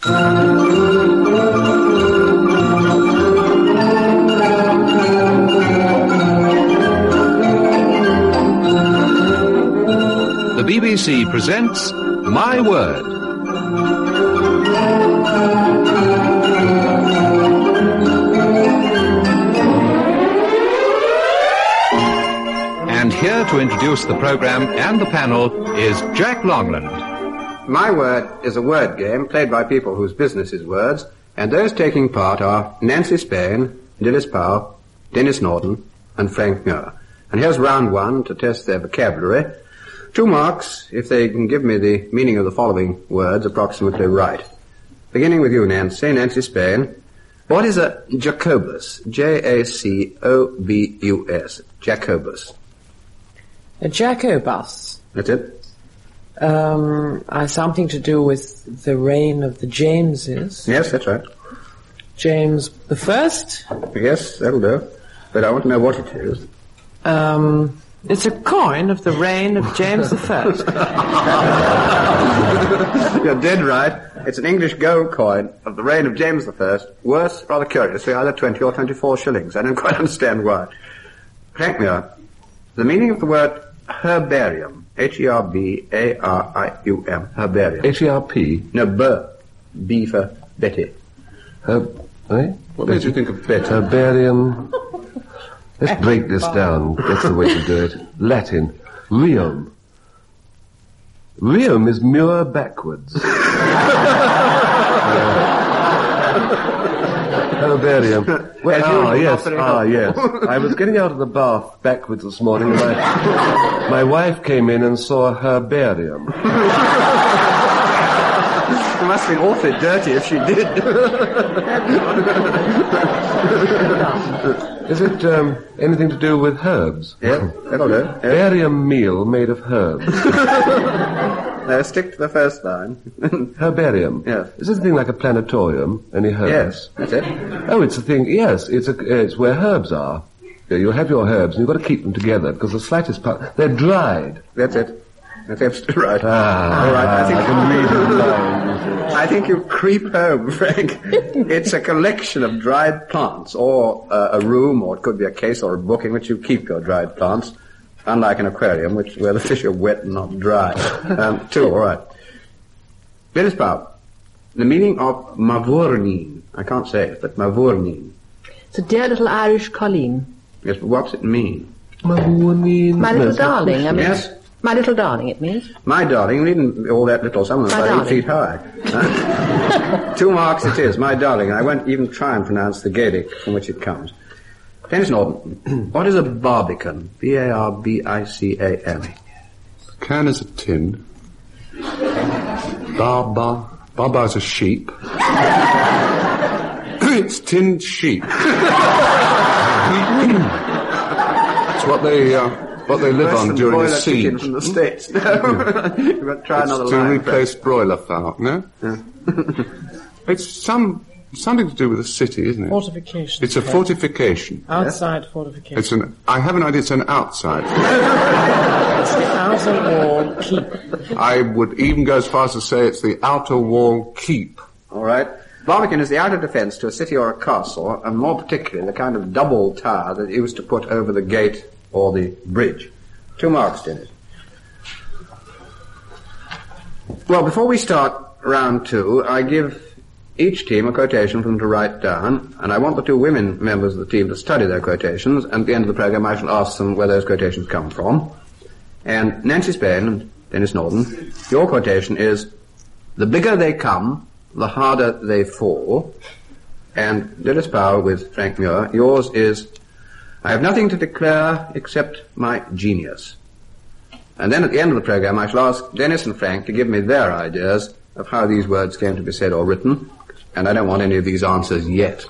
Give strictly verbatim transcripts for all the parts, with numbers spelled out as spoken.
The B B C presents My Word. And here to introduce the program and the panel is Jack Longland. My Word is a word game played by people whose business is words, and those taking part are Nancy Spain, Dilys Powell, Denis Norton, and Frank Muir. And here's round one to test their vocabulary. Two marks if they can give me the meaning of the following words approximately right. Beginning with you, Nancy, Nancy Spain. What is a Jacobus? J A C O B U S. Jacobus. A Jacobus. That's it? Um, has something to do with the reign of the Jameses. Yes, that's right. James the First? Yes, that'll do. But I want to know what it is. Um, it's a coin of the reign of James the First. You're dead right. It's an English gold coin of the reign of James the First. Worse, rather curiously, either twenty or twenty-four shillings. I don't quite understand why. Frank Muir, the meaning of the word herbarium. H E R B A R I U M. Herbarium. H E R P? No, B. B for Betty. Herb... Eh? What made you think of Betty? Herbarium... Let's break this down. That's the way to do it. Latin. Reum. Reum is Muir backwards. uh, herbarium. Well, ah, yes, ah, yes. I was getting out of the bath backwards this morning and I, my wife came in and saw a herbarium. It must have been awfully dirty if she did. Is it um, anything to do with herbs? Yeah, that'll do. Yeah. Barium meal made of herbs. No, stick to the first line. Herbarium. Yes. Is this a thing like a planetarium? Any herbs? Yes, that's it. Oh, it's a thing. Yes, it's a, it's where herbs are. Yeah, you'll have your herbs, and you've got to keep them together because the slightest part they're dried. That's it. That's absolutely right. Ah, all right. I think I can read it lines. I think you creep home, Frank. It's a collection of dried plants, or uh, a room, or it could be a case or a book in which you keep your dried plants. Unlike an aquarium, which where the fish are wet and not dry. Um, two, all right. Dilys Powell, the meaning of mavourneen. I can't say it, but mavourneen. It's a dear little Irish colleen. Yes, but what's it mean? Mavourneen. My little darling, I mean. Yes. My little darling, it means. My darling, you needn't all that little, some of them My about darling. eight feet high. Huh? Two marks it is, my darling. I won't even try and pronounce the Gaelic from which it comes. Denis Norton, what is a barbican? B A R B I C A N. Can is a tin. Barba. Barba is a sheep. It's tinned sheep. It's what they, uh, what they live on during a siege. From the States. No. You've got to try It's another to line. replace Frank. broiler fowl, no? Yeah. It's some, something to do with a city, isn't it? Fortification. It's a fortification. Outside fortification. It's an, I have an idea it's an outside. It's the outer wall keep. I would even go as far as to say it's the outer wall keep. All right. Barbican is the outer defence to a city or a castle, and more particularly the kind of double tower that used to put over the gate or the bridge. Two marks, Dennis. Well, before we start round two, I give each team a quotation for them to write down, and I want the two women members of the team to study their quotations, and at the end of the program I shall ask them where those quotations come from. And Nancy Spain and Denis Norton, your quotation is, the bigger they come, the harder they fall. And Dilys Powell with Frank Muir, yours is, I have nothing to declare except my genius. And then at the end of the program I shall ask Denis and Frank to give me their ideas of how these words came to be said or written, and I don't want any of these answers yet.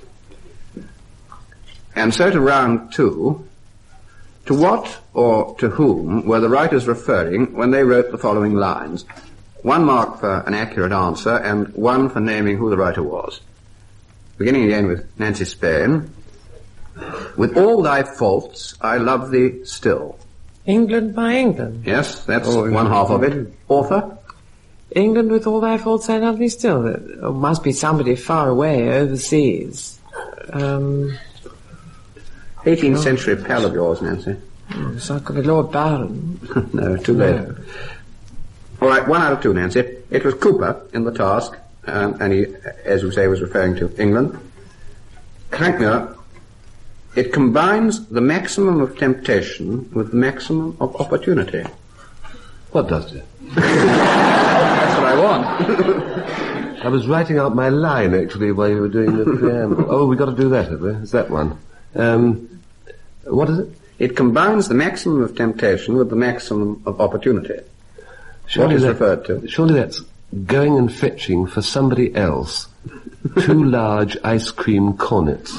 And so to round two. To what or to whom were the writers referring when they wrote the following lines? One mark for an accurate answer and one for naming who the writer was. Beginning again with Nancy Spain. With all thy faults, I love thee still. England by England. Yes, that's oh, one half of it. Author? England with all their faults and lovely still. It must be somebody far away, overseas. Um, eighteenth century pal of yours, Nancy. Oh, it's like the Lord Byron. No, too late. No. All right, one out of two, Nancy. It was Cooper in the task, um, and he, as we say, was referring to England. Crankmuir, it combines the maximum of temptation with the maximum of opportunity. What does it? That's what I want. I was writing out my line, actually, while you were doing the preamble. Oh, we've got to do that, have we? It's that one. Um, what is it? It combines the maximum of temptation with the maximum of opportunity. Surely what is that, referred to? Surely that's going and fetching for somebody else two large ice cream cornets.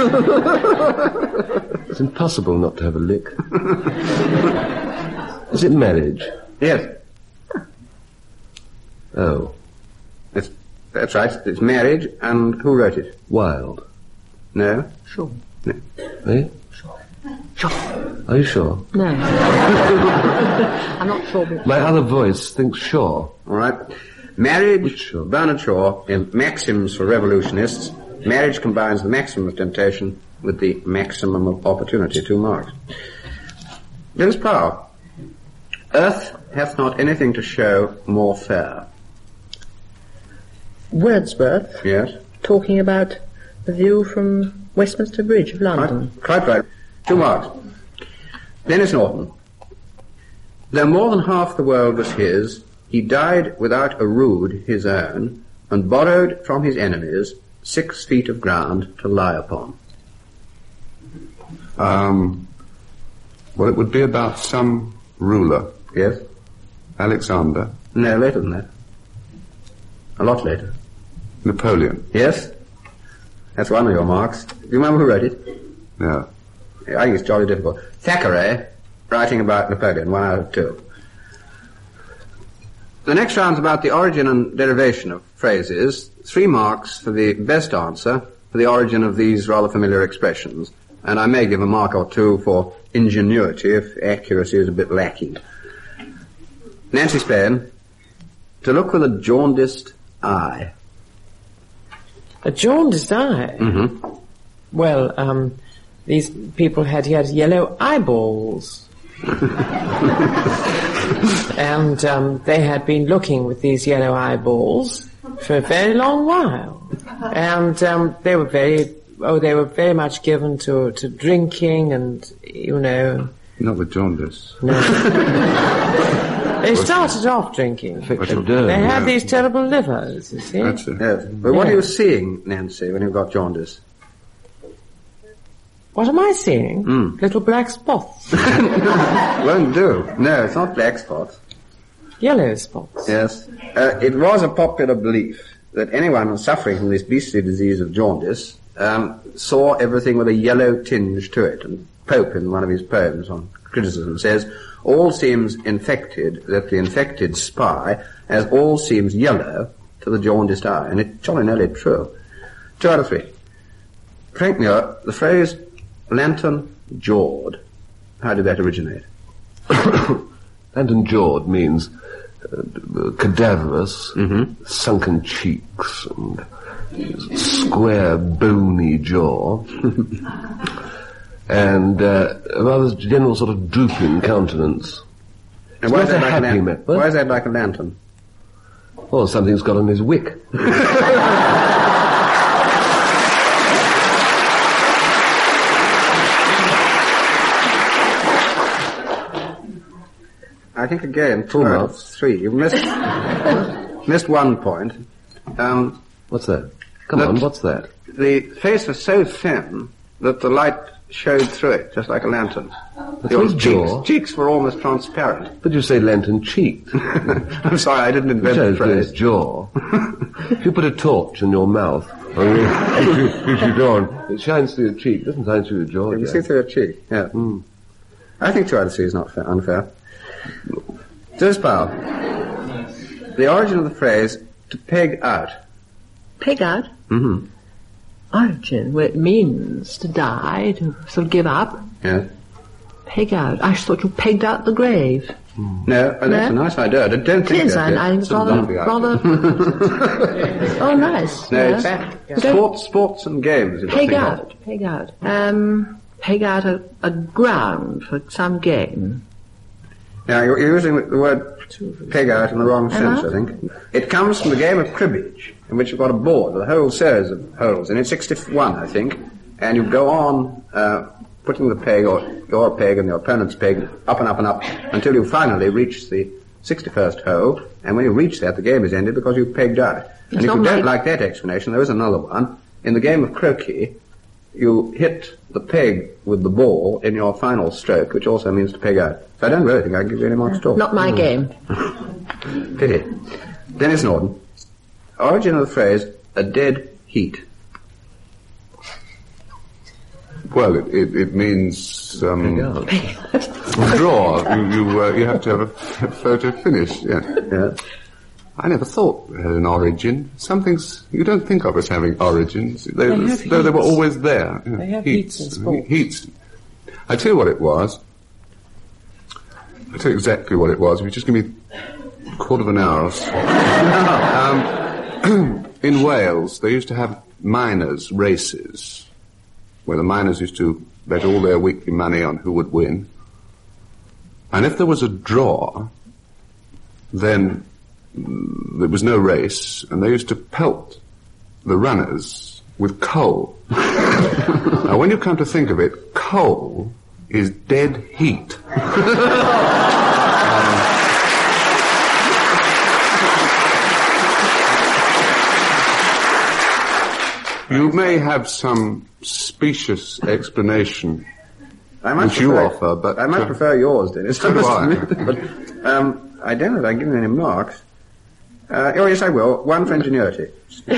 It's impossible not to have a lick. Is it marriage? Yes. Oh. It's, that's right. It's marriage, and who wrote it? Wilde. No? Sure. No. Eh? Sure. Sure. Are you sure? No. I'm not sure. But my other voice thinks Shaw. All right. Marriage, Shaw? Bernard Shaw, in Maxims for Revolutionists, marriage combines the maximum of temptation with the maximum of opportunity. Two marks. Dennis Power. Earth hath not anything to show more fair. Wordsworth. Yes. Talking about the view from Westminster Bridge of London. Quite, quite right. Two marks. Dennis Norton. Though more than half the world was his, he died without a rood his own, and borrowed from his enemies six feet of ground to lie upon. Um, well, it would be about some ruler. Yes? Alexander. No, later than that. A lot later. Napoleon. Yes? That's one of your marks. Do you remember who wrote it? No. I think it's jolly difficult. Thackeray, writing about Napoleon, one out of two. The next round's about the origin and derivation of phrases. Three marks for the best answer for the origin of these rather familiar expressions. And I may give a mark or two for ingenuity if accuracy is a bit lacking. Nancy Spain, to look with a jaundiced eye. A jaundiced eye? Mm-hmm. Well, um, these people had, he had yellow eyeballs. And um, they had been looking with these yellow eyeballs for a very long while. And um, they were very, oh, they were very much given to, to drinking and, you know... Not with jaundice. No. They started off drinking. They had these terrible livers, you see. That's it. Yes. But what yeah. are you seeing, Nancy, when you've got jaundice? What am I seeing? Mm. Little black spots. Won't do. No, it's not black spots. Yellow spots. Yes. Uh, it was a popular belief that anyone who was suffering from this beastly disease of jaundice um, saw everything with a yellow tinge to it. And Pope, in one of his poems on criticism, says, all seems infected, that the infected spy, as all seems yellow to the jaundiced eye. And it's jolly nearly true. Two out of three. Crankmuir, the phrase lantern jawed, how did that originate? Lantern jawed means uh, cadaverous, mm-hmm. sunken cheeks, and square, bony jaw, and uh, a rather general sort of drooping countenance. And why is, that like happy a man. why is that like a lantern? Well, something's got on his wick. I think again, two out of three. You missed missed one point. Um, what's that? Come on, what's that? The face was so thin that the light showed through it, just like a lantern. Your cheeks, jaw. cheeks were almost transparent. But you say lantern cheeked. I'm sorry, I didn't invent the phrase. His jaw. If you put a torch in your mouth, it shines through your cheek. It doesn't shine through your jaw. You see through your cheek, yeah. Mm. I think two out of three is not fair, unfair. Dennis Powell. The origin of the phrase to peg out. Peg out? Mm-hmm. Origin, where it means to die, to sort of give up. Yes. Peg out. I thought you pegged out the grave. No, oh, that's No? a nice idea. I don't It think is, that's I, I think it's It's a rather, lovely idea. rather... oh, nice. No, yeah. it's sports, sports and games. Is what I Peg think of. out, peg out. Um, peg out a, a ground for some game. Now, you're you're using the word peg out in the wrong sense, Am I? I think. It comes from the game of cribbage, in which you've got a board with a whole series of holes in it, sixty-one, I think, and you go on uh, putting the peg, or your peg and your opponent's peg, up and up and up, until you finally reach the sixty-first hole, and when you reach that, the game is ended because you've pegged out. And if not you don't my- like that explanation, there is another one. In the game of croquet, you hit the peg with the ball in your final stroke, which also means to peg out. So I don't really think I can give you any more to talk. Not my game. Pity. Dennis Norden. Origin of the phrase, a dead heat. Well, it, it, it means um, draw. You you, uh, you have to have a f- photo finish. Yeah. Yeah. I never thought it had an origin. Some things you don't think of as having origins. They, They have though they were heats. always there. Yeah, They have heats in sport. Heats. I tell you what it was. I tell you exactly what it was. If you just give me a quarter of an hour or so. um, in Wales, they used to have miners' races, where the miners used to bet all their weekly money on who would win. And if there was a draw, then mm, there was no race, and they used to pelt the runners with coal. Now, when you come to think of it, coal is dead heat. You may have some specious explanation I much which you prefer, offer, but I much uh, prefer yours, Dennis. so do I. but, um, I don't know if I give you any marks. Uh, oh, yes, I will. One for ingenuity.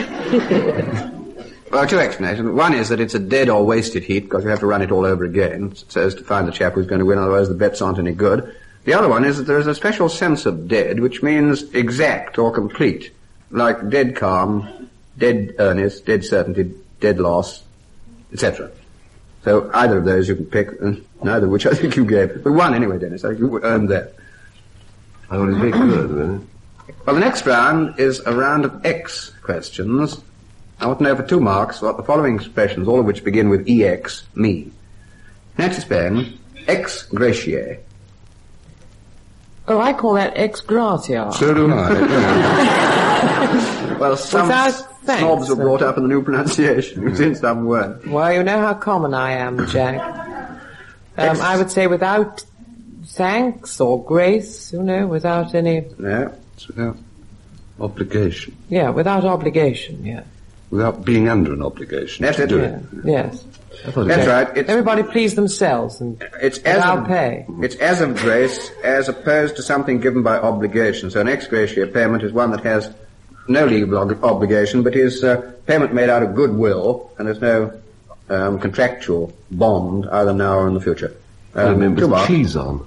Well, two explanations. One is that it's a dead or wasted heat because you have to run it all over again so as to find the chap who's going to win, otherwise the bets aren't any good. The other one is that there is a special sense of dead which means exact or complete, like dead calm, dead earnest, dead certainty, dead loss, et cetera. So either of those you can pick, uh, neither of which I think you gave. But one anyway, Dennis, I think you earned that. I was very good, really. Well, the next round is a round of X questions. I want to know for two marks what the following expressions, all of which begin with E X, mean. Next is Ben, ex gratia. Oh, I call that ex gratia. So do I. Yeah. Well, some Without s- thanks, snobs were then. brought up in the new pronunciation. You've seen some weren't. Well, you know how common I am, Jack. Um, I would say without thanks or grace, you know, without any, No. It's without obligation. yeah, without obligation, yeah. Without being under an obligation That's to it. do Yeah, it. yes. That's right. It's, Everybody please themselves and it's as without of, pay. It's as of grace as opposed to something given by obligation. So an ex gratia payment is one that has no legal ob- obligation, but is uh, payment made out of goodwill, and there's no um, contractual bond either now or in the future. I Um, remember two the marks. cheese on.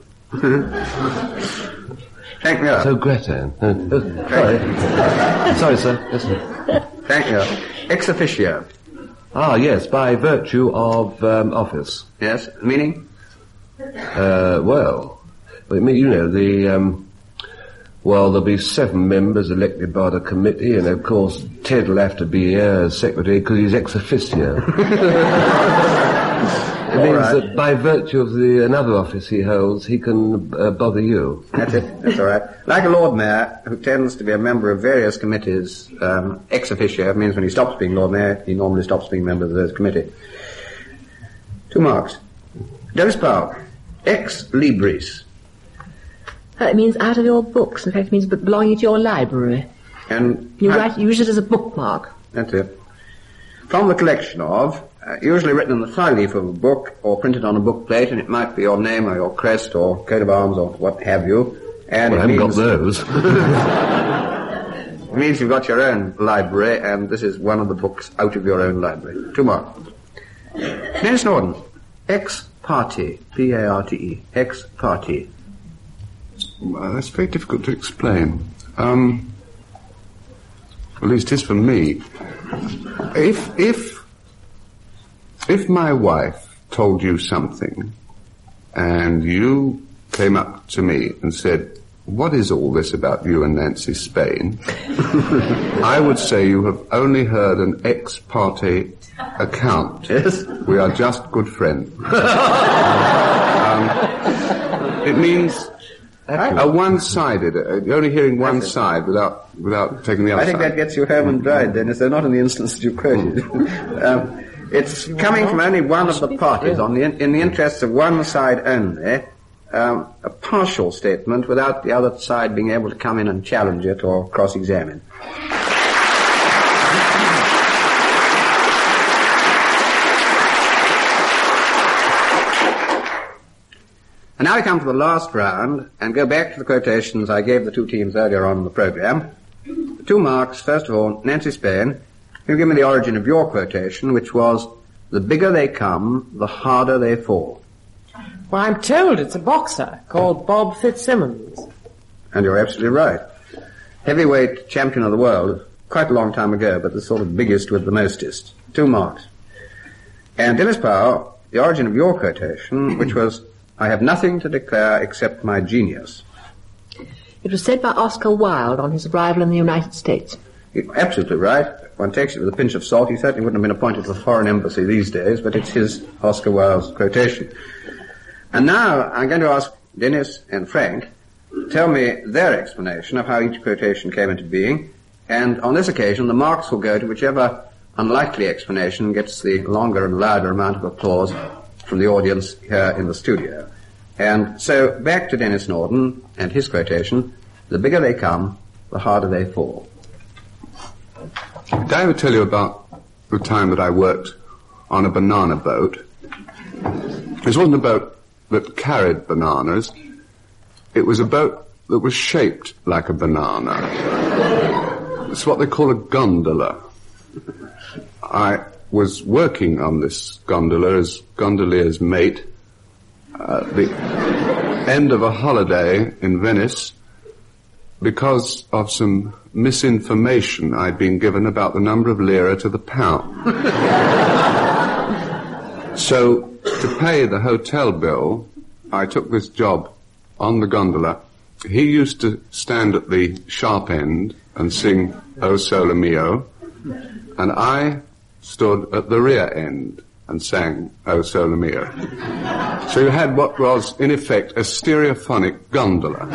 Thank you. So gratin. Uh, uh, sorry. Sorry, sir. Listen. Thank you. Ex officio. Ah, yes, by virtue of um, office. Yes. Meaning? Uh, well, I mean, you know, the, um, well, there'll be seven members elected by the committee, and of course, Ted will have to be here as secretary because he's ex officio. It means right. that by virtue of the another office he holds, he can uh, bother you. That's it. That's all right. Like a Lord Mayor, who tends to be a member of various committees, um, ex officio means when he stops being Lord Mayor, he normally stops being a member of those committee. Two marks. Dennis Powell. Ex libris. Uh, it means out of your books. In fact, it means belonging to your library. And You hi- write, use it as a bookmark. That's it. From the collection of, uh, usually written on the flyleaf of a book or printed on a book plate, and it might be your name or your crest or coat of arms or what have you. And Well, I it haven't means, got those. it means you've got your own library, and this is one of the books out of your own library. Two more. Dennis Norden. Ex parte. P A R T E. Ex parte. Well, that's very difficult to explain. Um, at least it is for me. If if if my wife told you something, and you came up to me and said, "What is all this about you and Nancy Spain?" I would say you have only heard an ex parte account. Yes. We are just good friends. um, it means a one-sided, uh, you're only hearing one side without without taking the other I think side. that gets you home and dried, Dennis, though not in the instance that you quoted. um, it's coming from only one of the parties, on the in, in the interests of one side only, um, a partial statement without the other side being able to come in and challenge it or cross-examine. And now we come to the last round and go back to the quotations I gave the two teams earlier on in the program. Two marks, first of all, Nancy Spain. You give me the origin of your quotation, which was, "The bigger they come, the harder they fall." Well, I'm told it's a boxer called Bob Fitzsimmons. And you're absolutely right. Heavyweight champion of the world, quite a long time ago, but the sort of biggest with the mostest. Two marks. And Dennis Powell, the origin of your quotation, which was, "I have nothing to declare except my genius." It was said by Oscar Wilde on his arrival in the United States. You're absolutely right. One takes it with a pinch of salt. He certainly wouldn't have been appointed to the Foreign Embassy these days, but it's his Oscar Wilde's quotation. And now I'm going to ask Dennis and Frank to tell me their explanation of how each quotation came into being, and on this occasion the marks will go to whichever unlikely explanation gets the longer and louder amount of applause from the audience here in the studio. And so back to Dennis Norden and his quotation, "The bigger they come, the harder they fall." Did I ever tell you about the time that I worked on a banana boat? This wasn't a boat that carried bananas. It was a boat that was shaped like a banana. It's what they call a gondola. I was working on this gondola as gondolier's mate at the end of a holiday in Venice because of some misinformation I'd been given about the number of lira to the pound. So, to pay the hotel bill, I took this job on the gondola. He used to stand at the sharp end and sing O Sole Mio, and I stood at the rear end and sang O Sole Mio. So you had what was, in effect, a stereophonic gondola.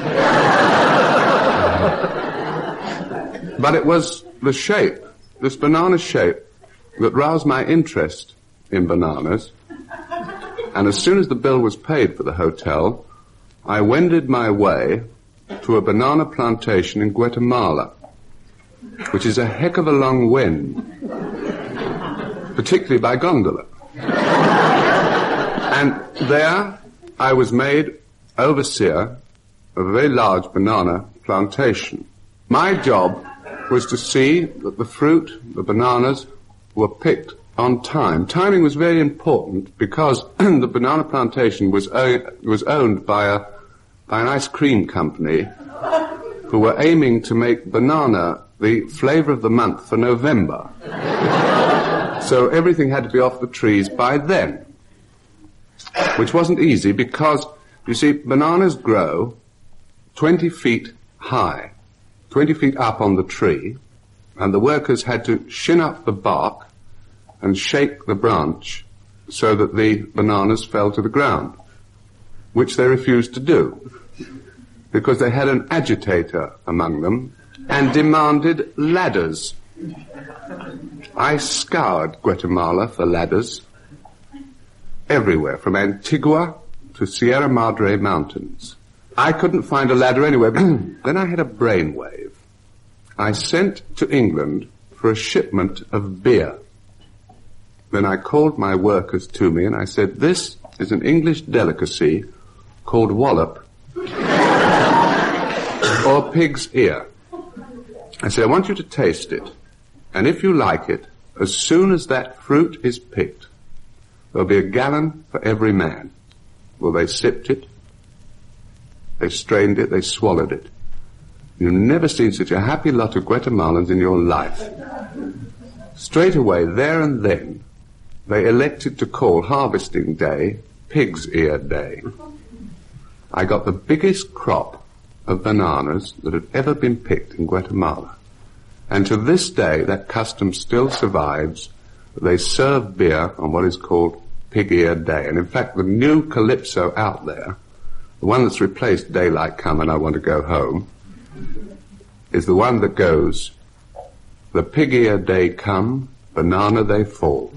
But it was the shape, this banana shape, that roused my interest in bananas. And as soon as the bill was paid for the hotel, I wended my way to a banana plantation in Guatemala, which is a heck of a long wend, particularly by gondola. And there I was made overseer of a very large banana plantation. My job was to see that the fruit, the bananas, were picked on time. Timing was very important because the banana plantation was o- was owned by a by an ice cream company who were aiming to make banana the flavor of the month for November. So everything had to be off the trees by then, which wasn't easy because, you see, bananas grow twenty feet high, twenty feet up on the tree, and the workers had to shin up the bark and shake the branch so that the bananas fell to the ground, which they refused to do because they had an agitator among them and demanded ladders. I scoured Guatemala for ladders everywhere, from Antigua to Sierra Madre Mountains. I couldn't find a ladder anywhere. Then I had a brainwave. I sent to England for a shipment of beer. Then I called my workers to me and I said, "This is an English delicacy called wallop or pig's ear. I said, I want you to taste it. And if you like it, as soon as that fruit is picked, there'll be a gallon for every man." Well, they sipped it, they strained it, they swallowed it. You've never seen such a happy lot of Guatemalans in your life. Straight away, there and then, they elected to call harvesting day Pig's Ear Day. I got the biggest crop of bananas that had ever been picked in Guatemala. And to this day, that custom still survives. They serve beer on what is called Pig Ear Day. And in fact, the new calypso out there, the one that's replaced Daylight Come and I Want to Go Home, is the one that goes, the pig ear day come, banana they fall.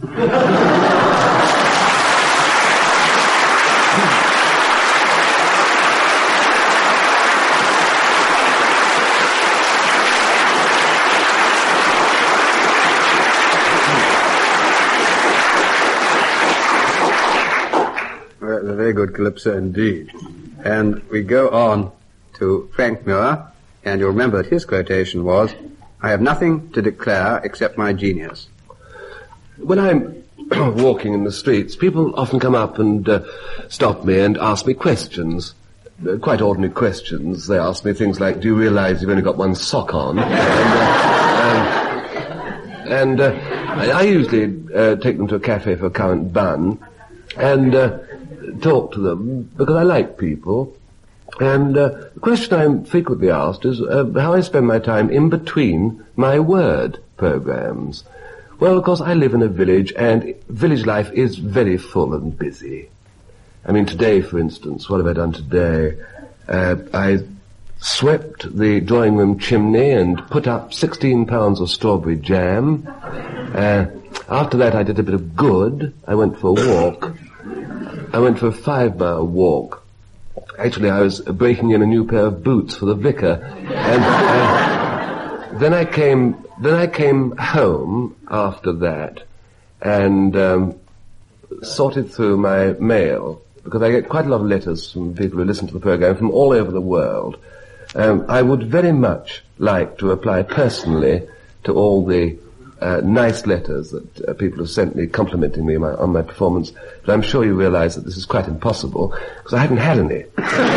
Well, a very good calypso indeed. And we go on to Frank Muir, and you'll remember that his quotation was, I have nothing to declare except my genius. When I'm walking in the streets, people often come up and uh, stop me and ask me questions. Uh, quite ordinary questions. They ask me things like, do you realize you've only got one sock on? and uh, um, and uh, I, I usually uh, take them to a cafe for a currant bun and uh, talk to them because I like people. And uh, the question I'm frequently asked is uh, how I spend my time in between my word programs. Well, of course, I live in a village, and village life is very full and busy. I mean, today, for instance, what have I done today? Uh, I swept the drawing room chimney and put up sixteen pounds of strawberry jam. Uh, after that, I did a bit of good. I went for a walk. I went for a five-mile walk. Actually, I was breaking in a new pair of boots for the vicar, and uh, then I came. Then I came home after that, and um, sorted through my mail because I get quite a lot of letters from people who listen to the program from all over the world. Um, I would very much like to reply personally to all the uh, nice letters that uh, people have sent me complimenting me on my, on my performance, but I'm sure you realise that this is quite impossible because I haven't had any.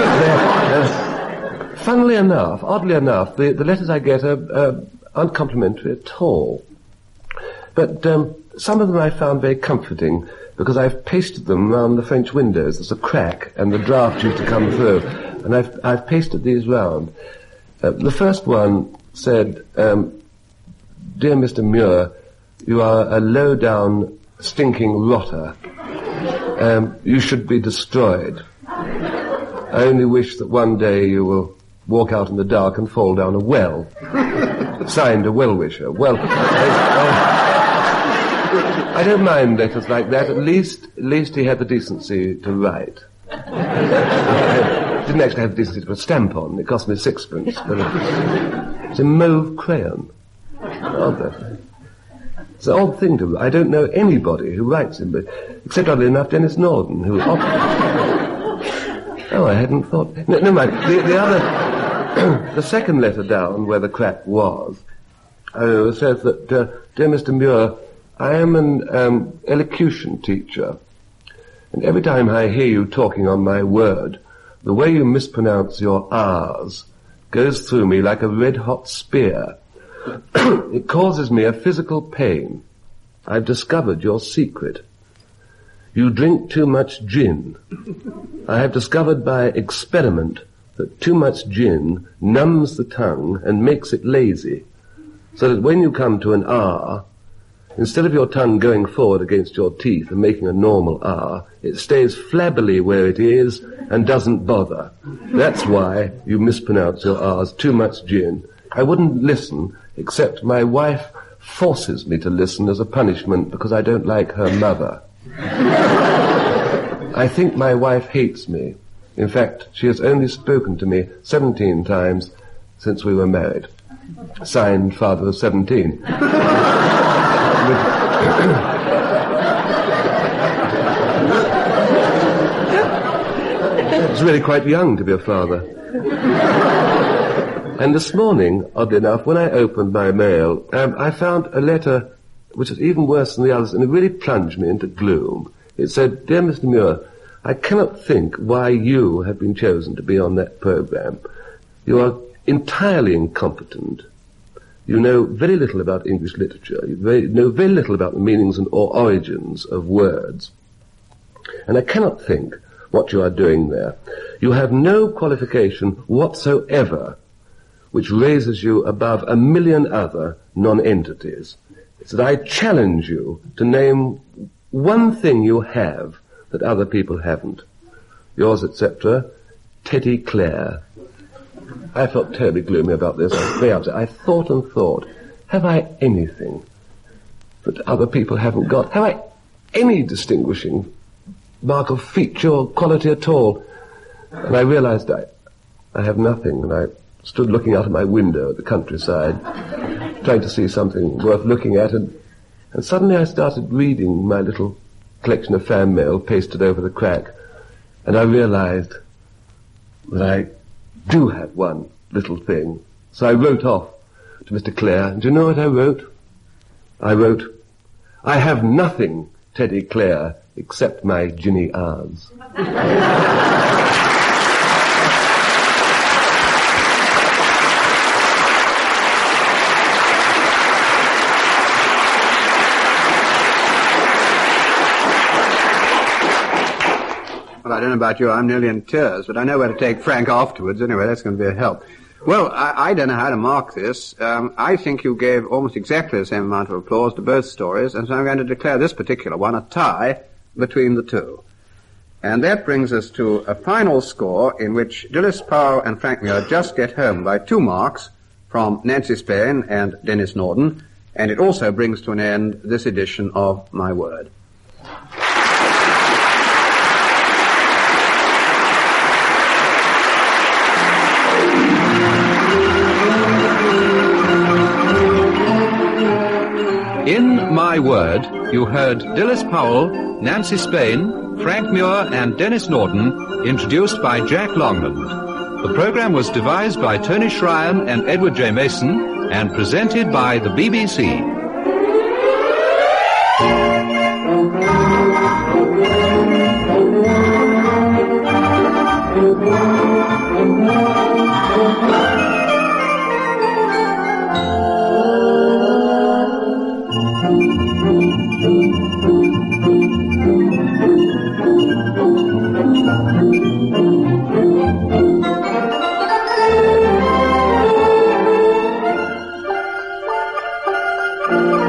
uh, funnily enough, oddly enough, the, the letters I get are uh, aren't complimentary at all. But um, some of them I found very comforting because I've pasted them around the French windows. There's a crack and the draft used to come through, and I've, I've pasted these round. Uh, the first one said, um, Dear Mister Muir, you are a low-down, stinking rotter. Um, you should be destroyed. I only wish that one day you will walk out in the dark and fall down a well. Signed, a well-wisher. Well, I, I, I don't mind letters like that. At least, at least he had the decency to write. Didn't actually have the decency to put a stamp on. It cost me sixpence. But it's a mauve crayon. Odd, it's an odd thing to write. I don't know anybody who writes him, but except oddly enough, Dennis Norden, who. Oh, oh I hadn't thought. No, never mind. The, the other. The second letter down, where the crack was, uh, says that, uh, Dear Mister Muir, I am an um, elocution teacher, and every time I hear you talking on my word, the way you mispronounce your R's goes through me like a red-hot spear. It causes me a physical pain. I've discovered your secret. You drink too much gin. I have discovered by experiment that too much gin numbs the tongue and makes it lazy, so that when you come to an R, instead of your tongue going forward against your teeth and making a normal R, it stays flabbily where it is and doesn't bother. That's why you mispronounce your R's, too much gin. I wouldn't listen, except my wife forces me to listen as a punishment because I don't like her mother. I think my wife hates me. In fact, she has only spoken to me seventeen times since we were married. Signed, Father of Seventeen. It's really quite young to be a father. And this morning, oddly enough, when I opened my mail, um, I found a letter which was even worse than the others, and it really plunged me into gloom. It said, Dear Mister Muir, I cannot think why you have been chosen to be on that program. You are entirely incompetent. You know very little about English literature. You very, know very little about the meanings and or origins of words. And I cannot think what you are doing there. You have no qualification whatsoever which raises you above a million other non-entities. It's that I challenge you to name one thing you have that other people haven't. Yours, et cetera, Teddy Clare. I felt terribly gloomy about this. I was very upset. I thought and thought, have I anything that other people haven't got? Have I any distinguishing mark of feature or quality at all? And I realized I, I have nothing, and I stood looking out of my window at the countryside, trying to see something worth looking at, and, and suddenly I started reading my little collection of fan mail pasted over the crack, and I realized that I do have one little thing. So I wrote off to Mister Clare, and do you know what I wrote? I wrote, I have nothing, Teddy Clare, except my ginny hours. Well, I don't know about you, I'm nearly in tears, but I know where to take Frank afterwards. Anyway, that's going to be a help. Well, I, I don't know how to mark this. Um, I think you gave almost exactly the same amount of applause to both stories, and so I'm going to declare this particular one a tie between the two. And that brings us to a final score in which Dilys Powell and Frank Muir just get home by two marks from Nancy Spain and Dennis Norden, and it also brings to an end this edition of My Word. In My Word, you heard Dilys Powell, Nancy Spain, Frank Muir and Dennis Norden, introduced by Jack Longland. The program was devised by Tony Shryan and Edward J. Mason and presented by the B B C. Thank you.